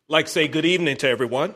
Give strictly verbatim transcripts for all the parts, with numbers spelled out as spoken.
Like to say good evening to everyone.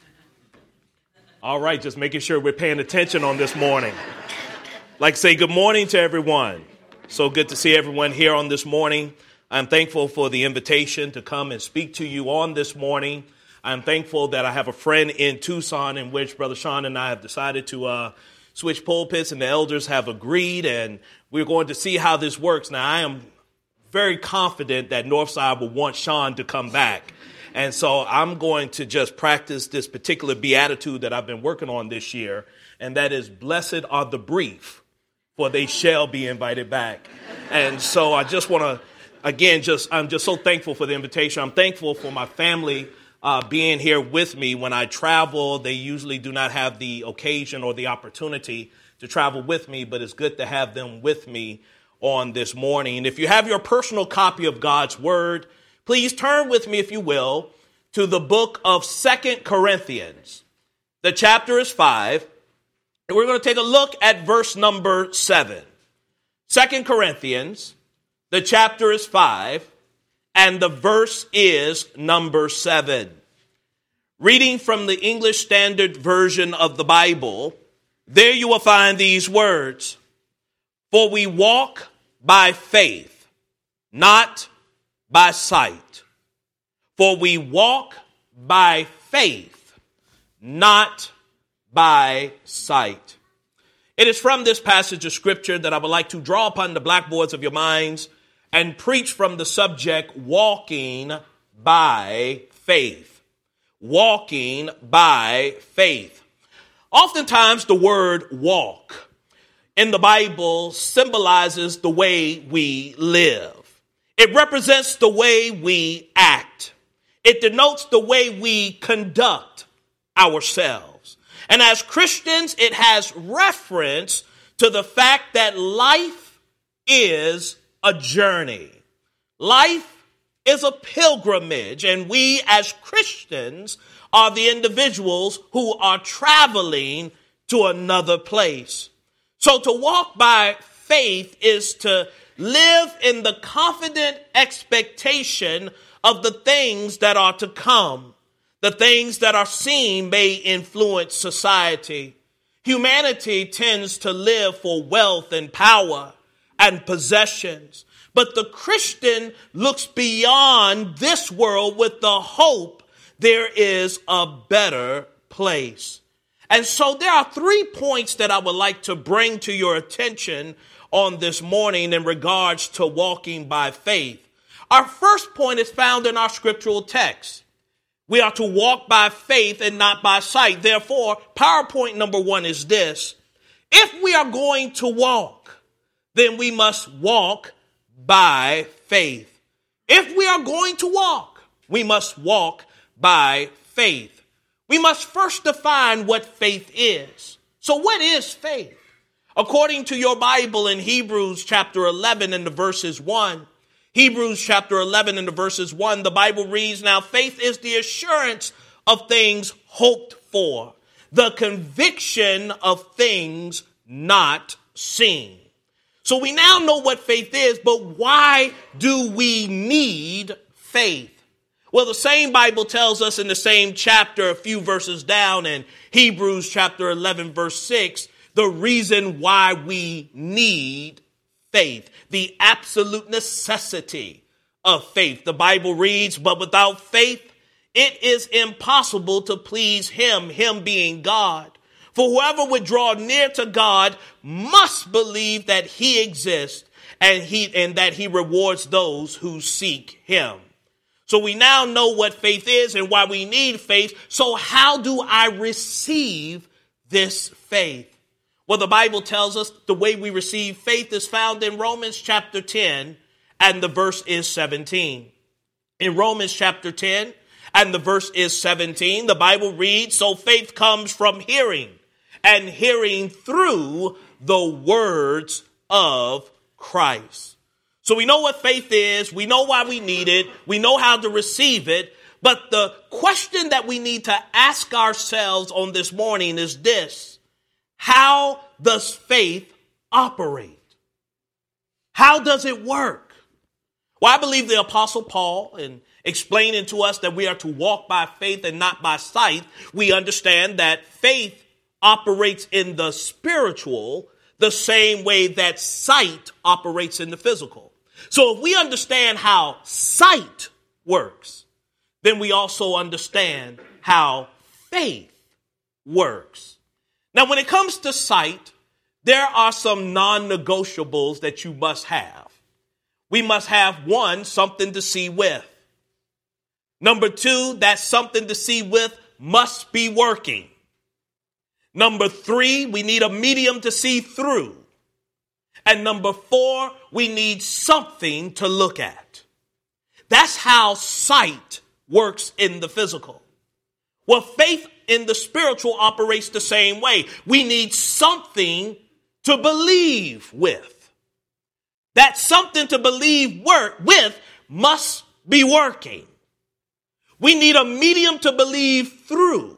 All right, just making sure we're paying attention on this morning. Like to say good morning to everyone. So good to see everyone here on this morning. I'm thankful for the invitation to come and speak to you on this morning. I'm thankful that I have a friend in Tucson in which Brother Sean and I have decided to uh, switch pulpits, and the elders have agreed, and we're going to see how this works. Now, I am very confident that Northside will want Sean to come back. And so I'm going to just practice this particular beatitude that I've been working on this year, and that is, blessed are the brief, for they shall be invited back. And so I just want to, again, just I'm just so thankful for the invitation. I'm thankful for my family uh, being here with me. When I travel, they usually do not have the occasion or the opportunity to travel with me, but it's good to have them with me on this morning. And if you have your personal copy of God's Word, please turn with me, if you will, to the book of Second Corinthians. The chapter is five, and we're going to take a look at verse number seven. Second Corinthians, the chapter is five, and the verse is number seven. Reading from the English Standard Version of the Bible, there you will find these words: "For we walk by faith, not by sight. For we walk by faith, not by sight." It is from this passage of scripture that I would like to draw upon the blackboards of your minds and preach from the subject, walking by faith. Walking by faith. Oftentimes the word walk in the Bible symbolizes the way we live. It represents the way we act. It denotes the way we conduct ourselves. And as Christians, it has reference to the fact that life is a journey. Life is a pilgrimage, and we as Christians are the individuals who are traveling to another place. So to walk by faith is to live in the confident expectation of the things that are to come. The things that are seen may influence society. Humanity tends to live for wealth and power and possessions. But the Christian looks beyond this world with the hope there is a better place. And so there are three points that I would like to bring to your attention on this morning in regards to walking by faith. Our first point is found in our scriptural text. We are to walk by faith and not by sight. Therefore, PowerPoint number one is this: if we are going to walk, then we must walk by faith. If we are going to walk, we must walk by faith. We must first define what faith is. So what is faith? According to your Bible in Hebrews chapter eleven and the verses one, Hebrews chapter eleven and the verses one, the Bible reads, "Now faith is the assurance of things hoped for, the conviction of things not seen." So we now know what faith is, but why do we need faith? Well, the same Bible tells us in the same chapter, a few verses down in Hebrews chapter eleven, verse six, the reason why we need faith, the absolute necessity of faith. The Bible reads, "But without faith, it is impossible to please him," him being God. "For whoever would draw near to God must believe that he exists and he and that he rewards those who seek him." So we now know what faith is and why we need faith. So how do I receive this faith? Well, the Bible tells us the way we receive faith is found in Romans chapter ten, and the verse is seventeen. In Romans chapter ten, and the verse is seventeen, the Bible reads, "So faith comes from hearing, and hearing through the words of Christ." So we know what faith is. We know why we need it. We know how to receive it. But the question that we need to ask ourselves on this morning is this: how does faith operate? How does it work? Well, I believe the Apostle Paul in, explaining to us that we are to walk by faith and not by sight, we understand that faith operates in the spiritual the same way that sight operates in the physical. So if we understand how sight works, then we also understand how faith works. Now, when it comes to sight, there are some non-negotiables that you must have. We must have, one, something to see with. Number two, that something to see with must be working. Number three, we need a medium to see through. And number four, we need something to look at. That's how sight works in the physical. Well, faith in the spiritual operates the same way. We need something to believe with. That something to believe work with must be working. We need a medium to believe through.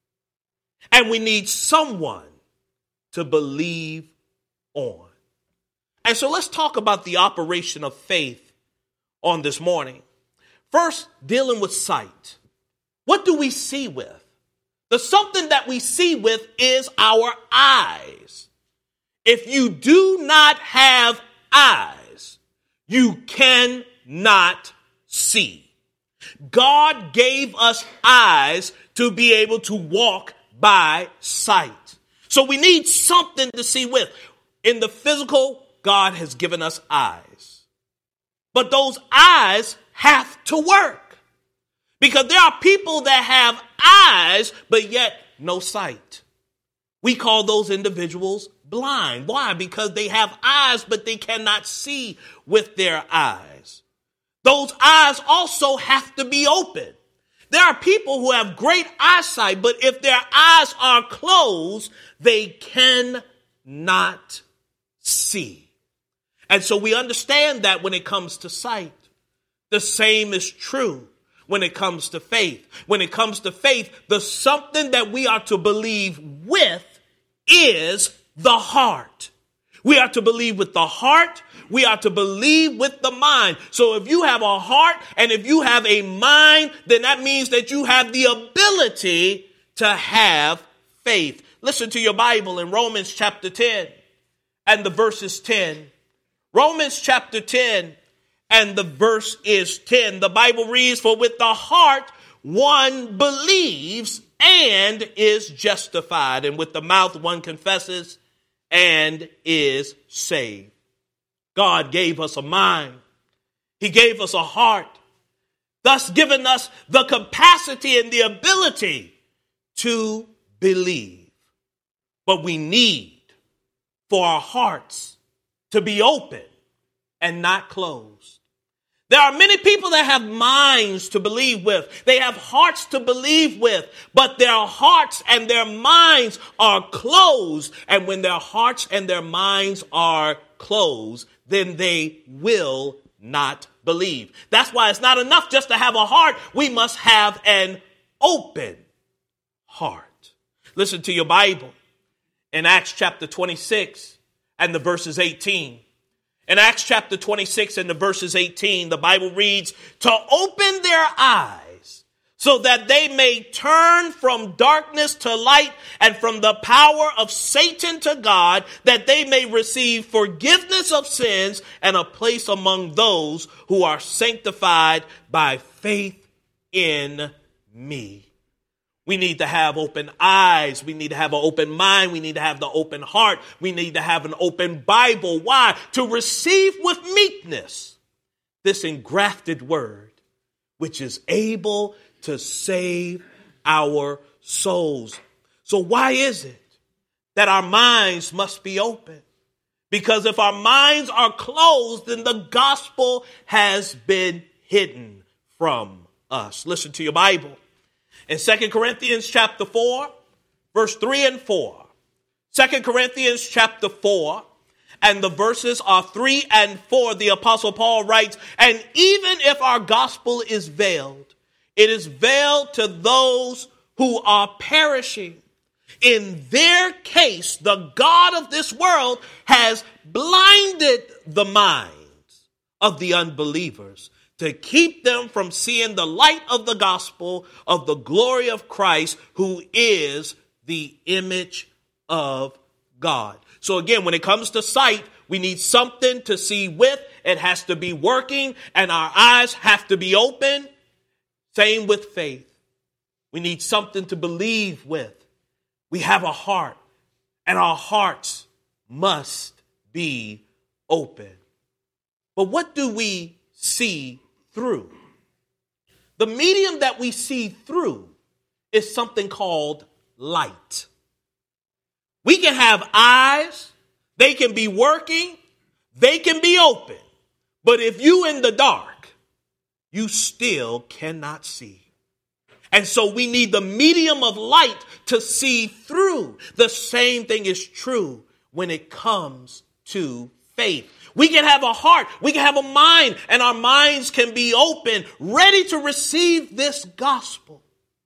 And we need someone to believe on. And so let's talk about the operation of faith on this morning. First, dealing with sight. What do we see with? The something that we see with is our eyes. If you do not have eyes, you cannot see. God gave us eyes to be able to walk by sight. So we need something to see with. In the physical, God has given us eyes. But those eyes have to work. Because there are people that have eyes, but yet no sight. We call those individuals blind. Why? Because they have eyes, but they cannot see with their eyes. Those eyes also have to be open. There are people who have great eyesight, but if their eyes are closed, they cannot see. And so we understand that when it comes to sight. The same is true when it comes to faith. When it comes to faith, the something that we are to believe with is the heart. We are to believe with the heart. We are to believe with the mind. So if you have a heart and if you have a mind, then that means that you have the ability to have faith. Listen to your Bible in Romans chapter ten and the verse is ten. Romans chapter ten and the verse is ten. The Bible reads, "For with the heart one believes and is justified, and with the mouth one confesses and is saved." God gave us a mind. He gave us a heart, thus giving us the capacity and the ability to believe. But we need for our hearts to be open and not closed. There are many people that have minds to believe with. They have hearts to believe with, but their hearts and their minds are closed. And when their hearts and their minds are closed, then they will not believe. That's why it's not enough just to have a heart. We must have an open heart. Listen to your Bible in Acts chapter twenty-six and the verses eighteen. In Acts chapter twenty-six and the verses eighteen, the Bible reads, "To open their eyes so that they may turn from darkness to light and from the power of Satan to God, that they may receive forgiveness of sins and a place among those who are sanctified by faith in me." We need to have open eyes. We need to have an open mind. We need to have the open heart. We need to have an open Bible. Why? To receive with meekness this engrafted word, which is able to save our souls. So why is it that our minds must be open? Because if our minds are closed, then the gospel has been hidden from us. Listen to your Bible. In Second Corinthians chapter four, verse three and four. Second Corinthians chapter four, and the verses are three and four. The Apostle Paul writes, "And even if our gospel is veiled, it is veiled to those who are perishing. In their case, the God of this world has blinded the minds of the unbelievers, to keep them from seeing the light of the gospel of the glory of Christ, who is the image of God. So again, when it comes to sight, we need something to see with. It has to be working, and our eyes have to be open. Same with faith. We need something to believe with. We have a heart, and our hearts must be open. But what do we see through? The medium that we see through is something called light. We can have eyes, they can be working, they can be open, but if you in the dark, you still cannot see. And so we need the medium of light to see through. The same thing is true when it comes to faith. We can have a heart, we can have a mind, and our minds can be open, ready to receive this gospel.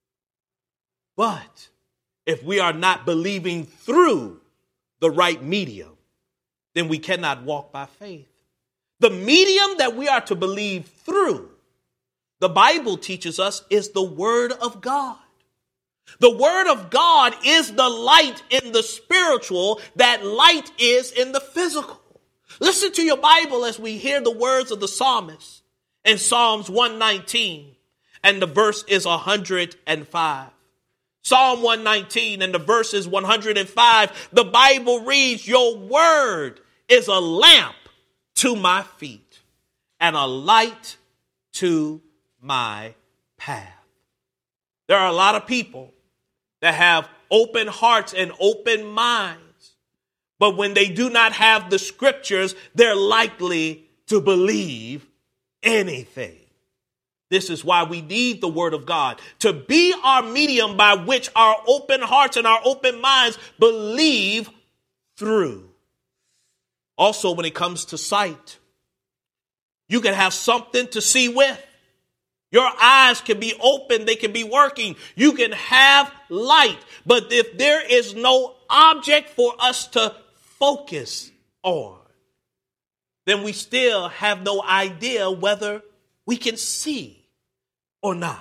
But if we are not believing through the right medium, then we cannot walk by faith. The medium that we are to believe through, the Bible teaches us, is the Word of God. The Word of God is the light in the spiritual that light is in the physical. Listen to your Bible as we hear the words of the psalmist in Psalms one nineteen, and the verse is one hundred five. Psalm one nineteen and the verse is one hundred five. The Bible reads, "Your word is a lamp to my feet and a light to my path." There are a lot of people that have open hearts and open minds, but when they do not have the scriptures, they're likely to believe anything. This is why we need the Word of God to be our medium by which our open hearts and our open minds believe through. Also, when it comes to sight, you can have something to see with. Your eyes can be open. They can be working. You can have light. But if there is no object for us to focus on, then we still have no idea whether we can see or not.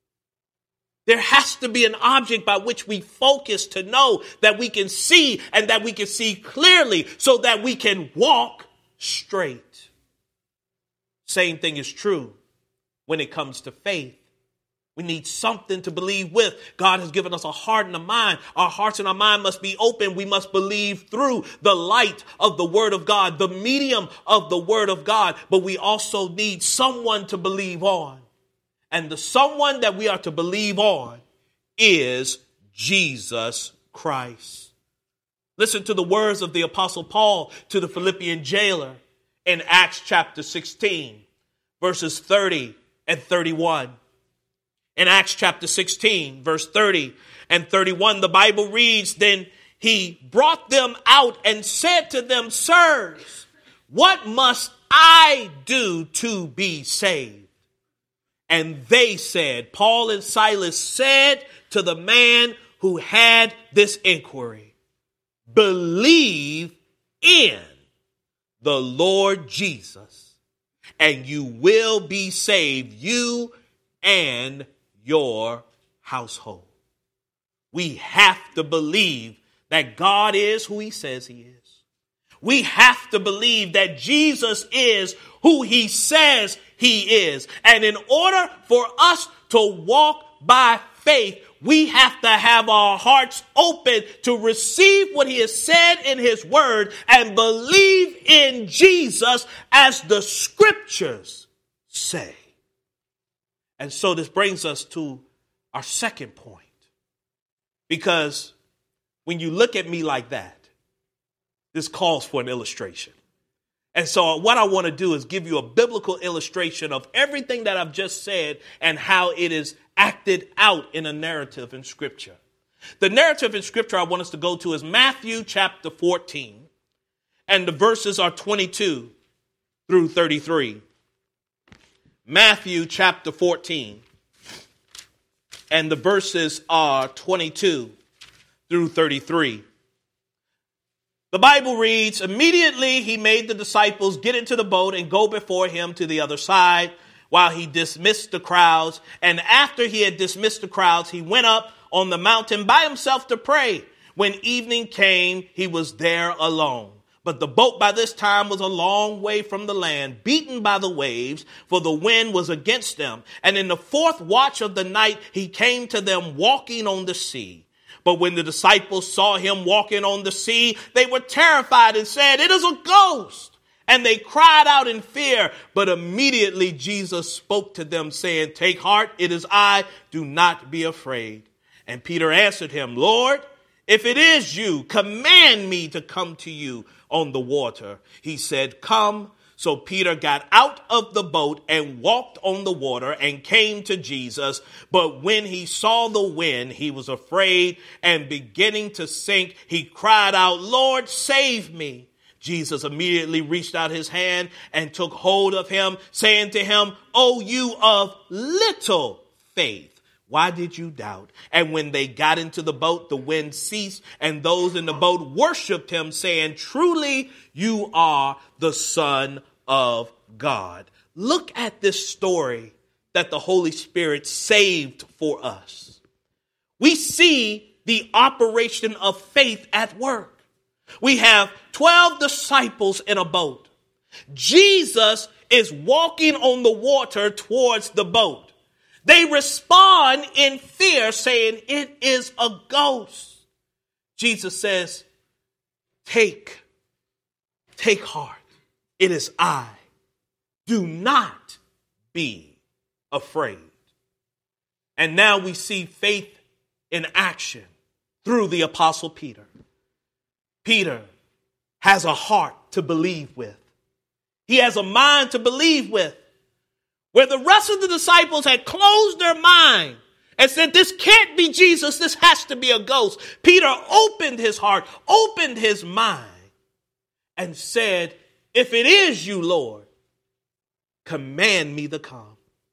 There has to be an object by which we focus to know that we can see and that we can see clearly so that we can walk straight. Same thing is true when it comes to faith. We need something to believe with. God has given us a heart and a mind. Our hearts and our mind must be open. We must believe through the light of the Word of God, the medium of the Word of God. But we also need someone to believe on. And the someone that we are to believe on is Jesus Christ. Listen to the words of the Apostle Paul to the Philippian jailer in Acts chapter sixteen, verses thirty and thirty-one. In Acts chapter sixteen, verse thirty and thirty-one, the Bible reads, "Then he brought them out and said to them, 'Sirs, what must I do to be saved?' And they said," Paul and Silas said to the man who had this inquiry, "Believe in the Lord Jesus, and you will be saved, you and your household." We have to believe that God is who he says he is. We have to believe that Jesus is who he says he is. And in order for us to walk by faith, we have to have our hearts open to receive what he has said in his word and believe in Jesus as the scriptures say. And so this brings us to our second point. Because when you look at me like that, this calls for an illustration. And so what I want to do is give you a biblical illustration of everything that I've just said and how it is acted out in a narrative in Scripture. The narrative in Scripture I want us to go to is Matthew chapter fourteen, and the verses are twenty-two through thirty-three. Matthew chapter fourteen, and the verses are twenty-two through thirty-three. The Bible reads, "Immediately he made the disciples get into the boat and go before him to the other side, while he dismissed the crowds. And after he had dismissed the crowds, he went up on the mountain by himself to pray. When evening came, he was there alone. But the boat by this time was a long way from the land, beaten by the waves, for the wind was against them. And in the fourth watch of the night, he came to them walking on the sea. But when the disciples saw him walking on the sea, they were terrified and said, "It is a ghost." And they cried out in fear. But immediately Jesus spoke to them, saying, "Take heart, it is I, do not be afraid." And Peter answered him, "Lord, if it is you, command me to come to you on the water." He said, "Come." So Peter got out of the boat and walked on the water and came to Jesus. But when he saw the wind, he was afraid, and beginning to sink, he cried out, "Lord, save me." Jesus immediately reached out his hand and took hold of him, saying to him, "O you of little faith, why did you doubt?" And when they got into the boat, the wind ceased, and those in the boat worshiped him, saying, "Truly, you are the Son of God." Look at this story that the Holy Spirit saved for us. We see the operation of faith at work. We have twelve disciples in a boat. Jesus is walking on the water towards the boat. They respond in fear, saying, "It is a ghost." Jesus says, take, take heart. It is I. Do not be afraid. And now we see faith in action through the Apostle Peter. Peter has a heart to believe with. He has a mind to believe with. Where the rest of the disciples had closed their mind and said, "This can't be Jesus, this has to be a ghost," Peter opened his heart, opened his mind, and said, "If it is you, Lord, command me to come."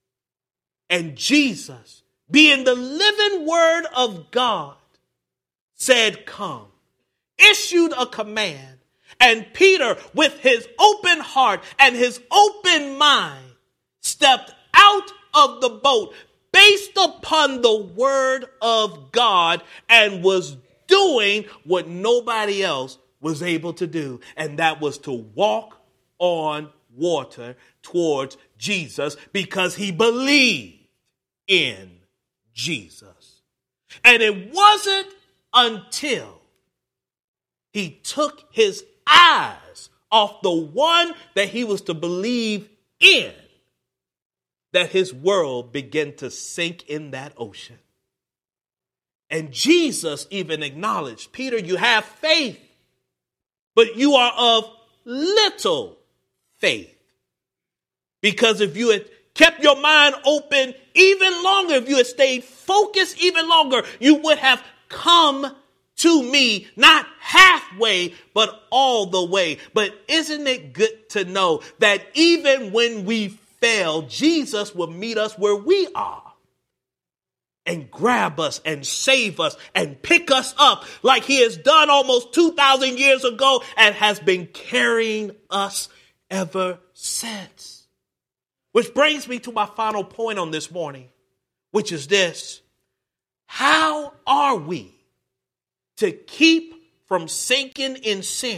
And Jesus, being the living word of God, said, "Come," issued a command. And Peter, with his open heart and his open mind, stepped out of the boat based upon the word of God and was doing what nobody else was able to do. And that was to walk on water towards Jesus because he believed in Jesus. And it wasn't until he took his eyes off the one that he was to believe in that his world began to sink in that ocean. And Jesus even acknowledged, "Peter, you have faith, but you are of little faith." Because if you had kept your mind open even longer, if you had stayed focused even longer, you would have come to me, not halfway, but all the way. But isn't it good to know that even when we fail, Jesus will meet us where we are and grab us and save us and pick us up like he has done almost two thousand years ago and has been carrying us ever since. Which brings me to my final point on this morning, which is this: how are we to keep from sinking in sin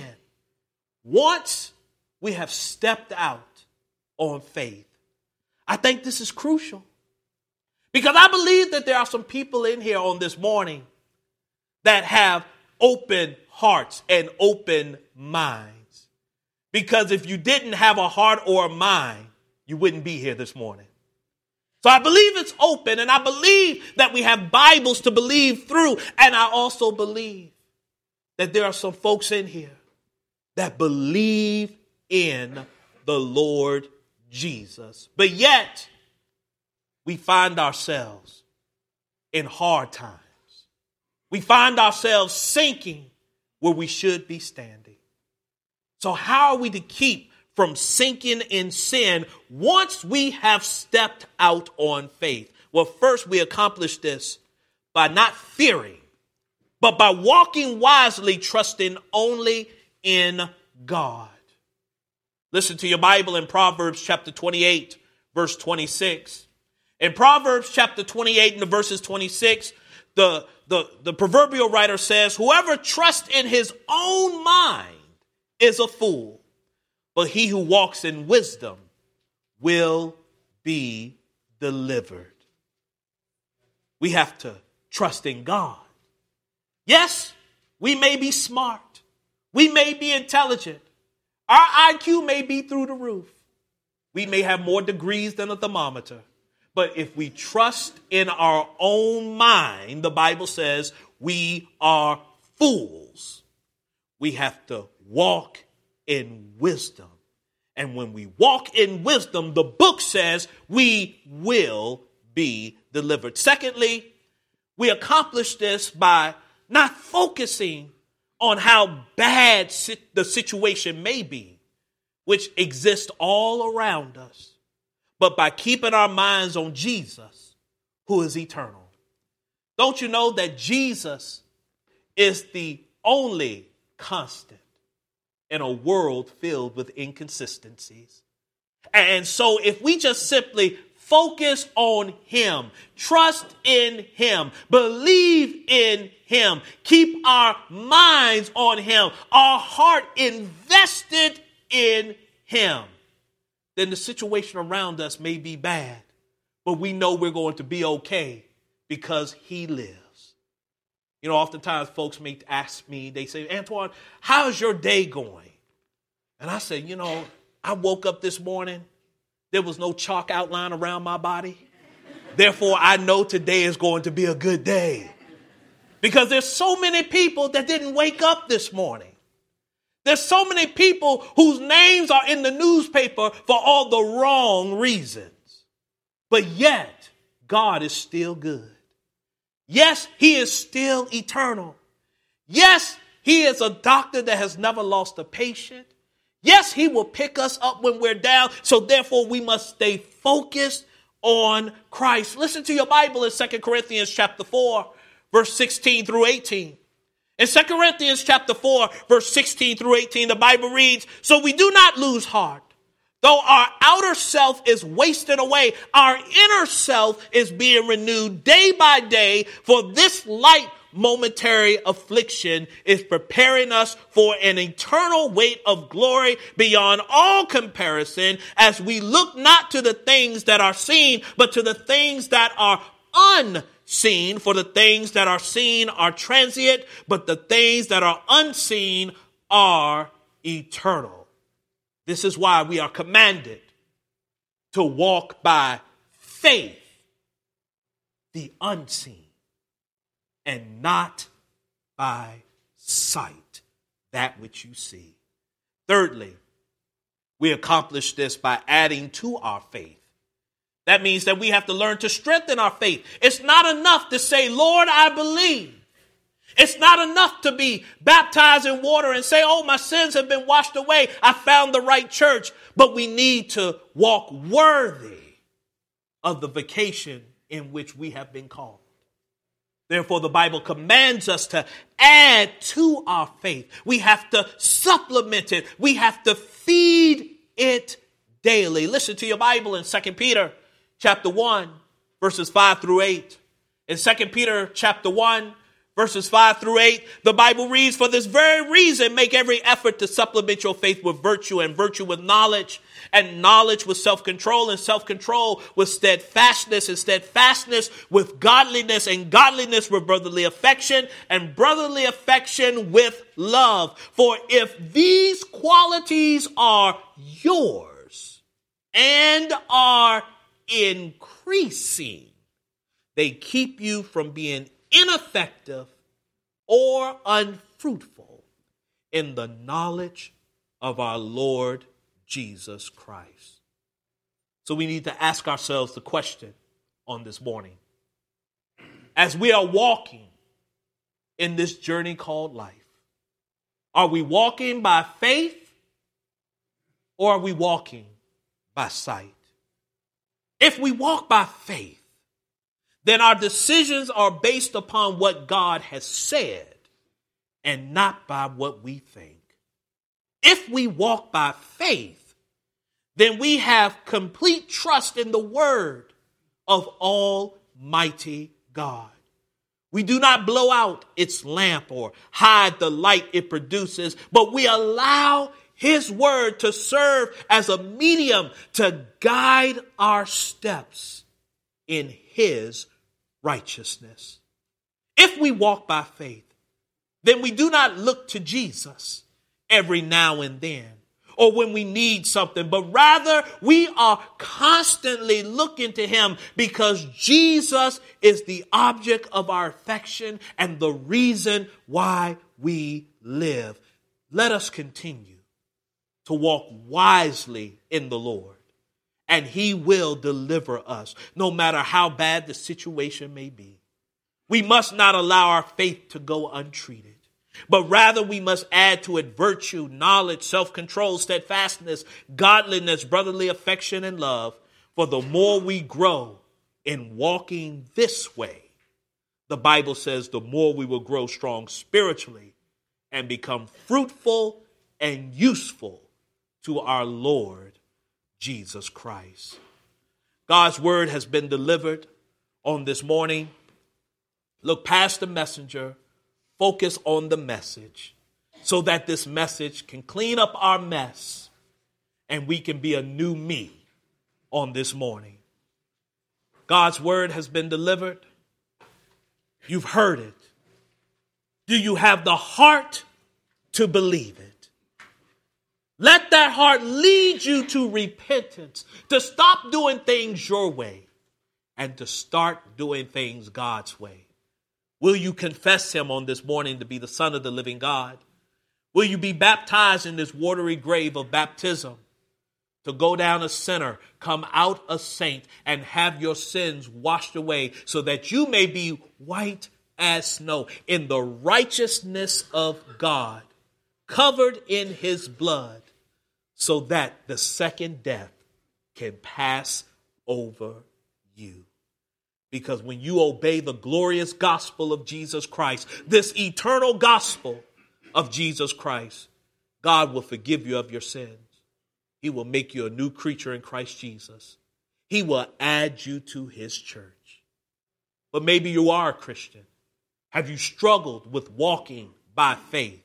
once we have stepped out on faith? I think this is crucial because I believe that there are some people in here on this morning that have open hearts and open minds. Because if you didn't have a heart or a mind, you wouldn't be here this morning. So I believe it's open, and I believe that we have Bibles to believe through. And I also believe that there are some folks in here that believe in the Lord Jesus. But yet, we find ourselves in hard times. We find ourselves sinking where we should be standing. So how are we to keep from sinking in sin once we have stepped out on faith? Well, first we accomplish this by not fearing, but by walking wisely, trusting only in God. Listen to your Bible in Proverbs chapter twenty-eight, verse twenty-six. In Proverbs chapter twenty-eight and the verses twenty-six, the, the, the proverbial writer says, whoever trusts in his own mind is a fool, but he who walks in wisdom will be delivered. We have to trust in God. Yes, we may be smart. We may be intelligent. Our I Q may be through the roof. We may have more degrees than a thermometer. But if we trust in our own mind, the Bible says we are fools. We have to walk in wisdom. And when we walk in wisdom, the book says we will be delivered. Secondly, we accomplish this by not focusing on how bad the situation may be, which exists all around us, but by keeping our minds on Jesus, who is eternal. Don't you know that Jesus is the only constant in a world filled with inconsistencies? And so if we just simply focus on him, trust in him, believe in him, keep our minds on him, our heart invested in him, then the situation around us may be bad, but we know we're going to be okay because he lives. You know, oftentimes folks may ask me, they say, Antoine, how's your day going? And I say, you know, I woke up this morning. There was no chalk outline around my body. Therefore, I know today is going to be a good day. Because there's so many people that didn't wake up this morning. There's so many people whose names are in the newspaper for all the wrong reasons. But yet, God is still good. Yes, he is still eternal. Yes, he is a doctor that has never lost a patient. Yes, he will pick us up when we're down. So therefore, we must stay focused on Christ. Listen to your Bible in Second Corinthians chapter four, verse sixteen through eighteen. In Second Corinthians chapter four, verse sixteen through eighteen, the Bible reads, so we do not lose heart. Though our outer self is wasted away, our inner self is being renewed day by day, for this light momentary affliction is preparing us for an eternal weight of glory beyond all comparison, as we look not to the things that are seen, but to the things that are unseen. For the things that are seen are transient, but the things that are unseen are eternal. This is why we are commanded to walk by faith, the unseen, and not by sight, that which you see. Thirdly, we accomplish this by adding to our faith. That means that we have to learn to strengthen our faith. It's not enough to say, Lord, I believe. It's not enough to be baptized in water and say, oh, my sins have been washed away. I found the right church. But we need to walk worthy of the vocation in which we have been called. Therefore, the Bible commands us to add to our faith. We have to supplement it. We have to feed it daily. Listen to your Bible in Second Peter chapter one, verses five through eight. In Second Peter chapter one, verses five through eight, the Bible reads, for this very reason, make every effort to supplement your faith with virtue, and virtue with knowledge, and knowledge with self-control, and self-control with steadfastness, and steadfastness with godliness, and godliness with brotherly affection, and brotherly affection with love. For if these qualities are yours and are increasing, they keep you from being ineffective or unfruitful in the knowledge of our Lord Jesus Christ. So we need to ask ourselves the question on this morning. As we are walking in this journey called life, are we walking by faith or are we walking by sight? If we walk by faith, then our decisions are based upon what God has said and not by what we think. If we walk by faith, then we have complete trust in the word of Almighty God. We do not blow out its lamp or hide the light it produces, but we allow his word to serve as a medium to guide our steps in his righteousness. If we walk by faith, then we do not look to Jesus every now and then or when we need something, but rather we are constantly looking to him because Jesus is the object of our affection and the reason why we live. Let us continue to walk wisely in the Lord, and he will deliver us no matter how bad the situation may be. We must not allow our faith to go untreated, but rather we must add to it virtue, knowledge, self-control, steadfastness, godliness, brotherly affection, and love. For the more we grow in walking this way, the Bible says the more we will grow strong spiritually and become fruitful and useful to our Lord Jesus Christ. God's word has been delivered on this morning. Look past the messenger. Focus on the message so that this message can clean up our mess and we can be a new me on this morning. God's word has been delivered. You've heard it. Do you have the heart to believe it? Let that heart lead you to repentance, to stop doing things your way and to start doing things God's way. Will you confess him on this morning to be the Son of the living God? Will you be baptized in this watery grave of baptism to go down a sinner, come out a saint, and have your sins washed away so that you may be white as snow in the righteousness of God, covered in his blood, so that the second death can pass over you? Because when you obey the glorious gospel of Jesus Christ, this eternal gospel of Jesus Christ, God will forgive you of your sins. He will make you a new creature in Christ Jesus. He will add you to his church. But maybe you are a Christian. Have you struggled with walking by faith?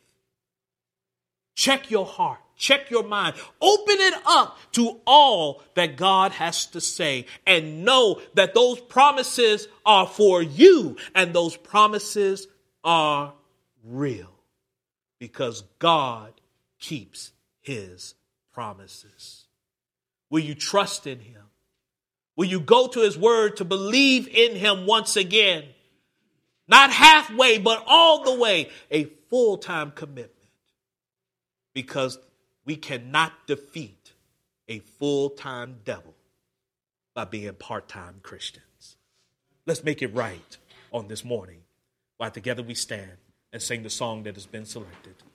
Check your heart. Check your mind. Open it up to all that God has to say and know that those promises are for you and those promises are real because God keeps his promises. Will you trust in him? Will you go to his word to believe in him once again? Not halfway, but all the way, a full-time commitment. Because we cannot defeat a full-time devil by being part-time Christians. Let's make it right on this morning while together we stand and sing the song that has been selected.